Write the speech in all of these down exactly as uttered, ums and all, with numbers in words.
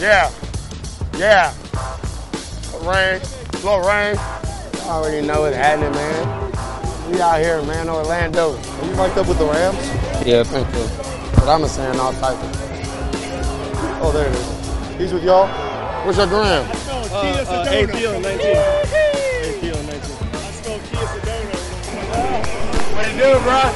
Yeah. Yeah. Rain. Little rain. I already know what's happening, man. We out here, man, Orlando. Are you mic'd up with the Rams? Yeah, thank you. But I'm saying all types of. Oh, there it is. He's with y'all? What's your gram? Uh, uh, A P O nineteen. A P O nineteen. I smell Kia Sedona. What it do, bro?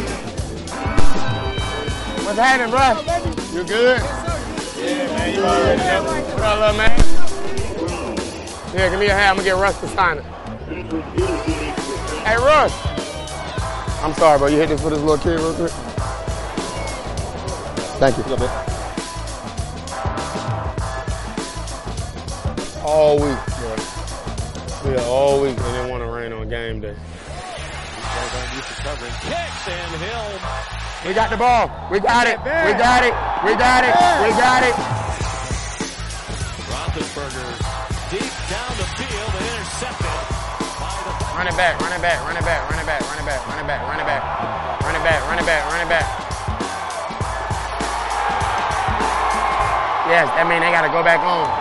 What's happening, bro? You good? Yeah, man, you already know. What up, little man? Here, give me a hand. I'm gonna get Russ to sign it. Hey, Russ. I'm sorry, bro. You hit this for this little kid real quick? Thank you. All week, bro. Yeah, all week. They didn't want to rain on game day. We got the ball. We got it. We got it. We got it. We got it. Roethlisberger deep down the field and intercepted. Run it back. Run it back. Run it back. Run it back. Run it back. Run it back. Run it back. Run it back. Run it back. Run it back. Yes, that means they got to go back on.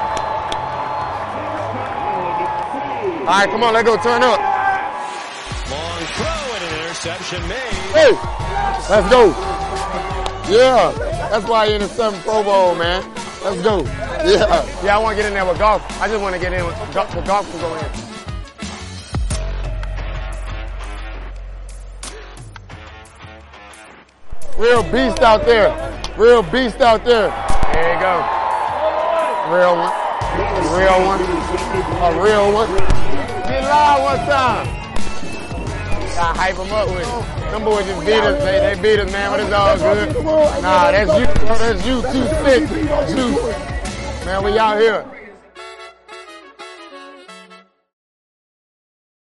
All right, come on. Let's go. Turn up. Long throw and an interception made. Hey, let's go. Yeah, that's why you're in the seventh Pro Bowl, man. Let's go. Yeah, yeah. I want to get in there with golf. I just want to get in with golf. The golf can go in. Real beast out there. Real beast out there. There you go. Real one. Real one. A real one. Get loud one time. Gotta hype them up with it. Them boys just beat us. They, they beat us, man, but it's all good. Nah, that's you. That's you. Too sick. Juice. Man, we out here.